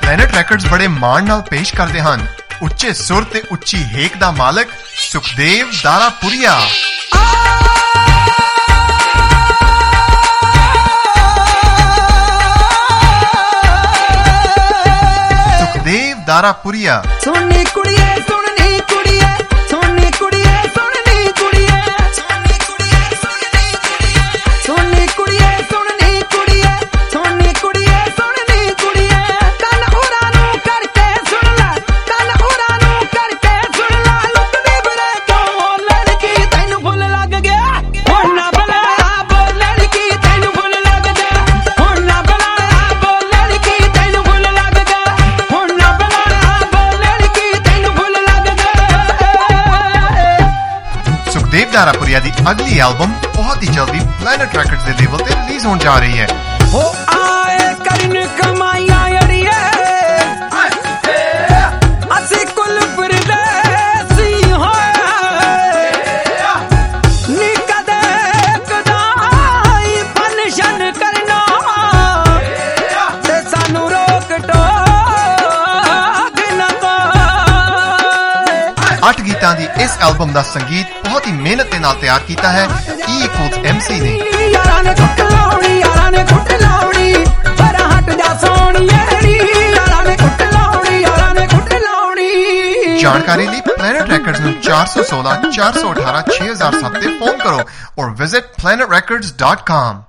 Planet records ਬੜੇ ਮਾਣ ਨਾਲ ਪੇਸ਼ ਕਰਦੇ ਹਨ ਉੱਚੇ ਸੁਰ ਤੇ ਉੱਚੀ ਹੇਕ ਦਾ ਮਾਲਕ ਸੁਖਦੇਵ ਦਾਰਾਪੁਰੀਆ। ਸੁਖਦੇਵ ਦਾਰਾਪੁਰੀਆ। ਸੋਹਣੀ ਕੁੜੀਏ ਸੁਣਨੀ ਕੁੜੀਏ, ਸੋਹਣੀ ਕੁੜੀਏ ਸੁਣਨੀ ਕੁੜੀਏ, ਸੋਹਣੀ ਕੁੜੀਏ ਸੁਣਨੀ ਕੁੜੀਏ, ਸੋਹਣੀ ਕੁੜੀਏ ਸੁਣਨੀ ਕੁੜੀਏ, ਸੋਹਣੀ ਕੁੜੀਏ ਸੁਣਨੀ ਕੁੜੀਏ। ਕੰਨ ਉਰਾਂ ਨੂੰ ਕਰਕੇ ਸੁਣ ਲੈ, ਕੰਨ ਉਰਾਂ ਨੂੰ ਕਰਕੇ ਸੁਣ ਲੈ। ਲੁੱਟਦੀ ਬਰੇ ਤੋਂ ਲੜਕੀ ਤੈਨੂੰ ਫੁੱਲ ਲੱਗ ਗਿਆ, ਹੁਣ ਨਾ ਬਲਾ ਬੋਲਣ ਕੀ ਤੈਨੂੰ ਫੁੱਲ ਲੱਗ ਗਿਆ, ਹੁਣ ਨਾ ਬਲਾ ਬੋਲਣ ਕੀ ਤੈਨੂੰ ਫੁੱਲ ਲੱਗ ਗਿਆ, ਹੁਣ ਨਾ ਬਲਾ ਬੋਲਣ ਕੀ ਤੈਨੂੰ ਫੁੱਲ ਲੱਗ ਗਿਆ। ਸੁਖਦੇਵ ਦਾਰਾਪੁਰੀਆ ਦੀ ਅਗਲੀ ਐਲਬਮ ਬਹੁਤ ਹੀ ਜਲਦੀ ਪਲੈਨਟ ਰੈਕਰਡਸ ਦੇ ਲੇਬਲ ਤੇ ਰਿਲੀਜ਼ ਹੋਣ ਜਾ ਰਹੀ ਹੈ। ਹੋ ਆਏ ਕਰਨ ਕਮਾਈਆਂ ਅੜੀਏ, ਅਸੀਂ ਕੁੱਲ ਪਰਦੇਸੀ ਹੋਏ, ਨੀ ਕਦੇ ਕਦਾਈ ਫੰਕਸ਼ਨ ਕਰਨਾ ਤੇ ਸਾਨੂੰ ਰੋਕ ਟੋਕ ਨਾ ਕੋਈ। 8 ਗੀਤਾਂ ਦੀ ਇਸ ਐਲਬਮ ਦਾ ਸੰਗੀਤ ਬਹੁਤ ਹੀ ਮਿਹਨਤ ਦੇ ਨਾਲ ਤਿਆਰ ਕੀਤਾ ਹੈ E=MC ਨੇ। ਯਾਰਾਂ ਨੇ ਕੁੱਟ ਲਾਉਣੀ, ਯਾਰਾਂ ਨੇ ਕੁੱਟ ਲਾਉਣੀ, ਪਰ ਹਟ ਜਾ ਸੋਹਣੀਏ ਨੀ, ਯਾਰਾਂ ਨੇ ਕੁੱਟ ਲਾਉਣੀ, ਯਾਰਾਂ ਨੇ ਕੁੱਟ ਲਾਉਣੀ। ਜਾਣਕਾਰੀ ਲਈ ਪਲੈਨਟ ਰੈਕਰਡਸ ਨੂੰ 416 418 6007 ਤੇ ਫੋਨ ਕਰੋ ਔਰ ਵਿਜ਼ਿਟ planetrecords.com।